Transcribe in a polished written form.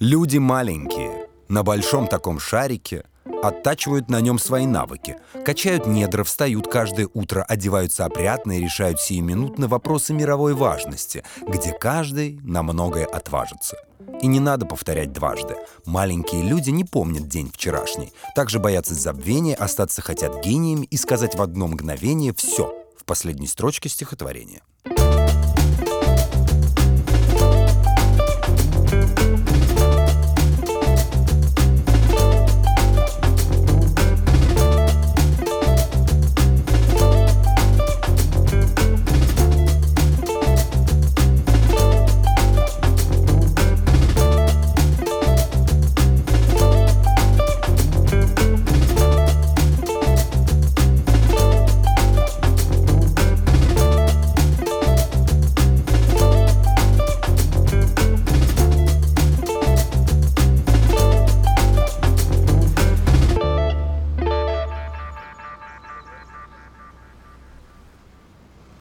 Люди маленькие, на большом таком шарике, оттачивают на нем свои навыки, качают недра, встают каждое утро, одеваются опрятно и решают сиюминутно вопросы мировой важности, где каждый на многое отважится. И не надо повторять дважды. Маленькие люди не помнят день вчерашний, также боятся забвения, остаться хотят гениями и сказать в одно мгновение все в последней строчке стихотворения.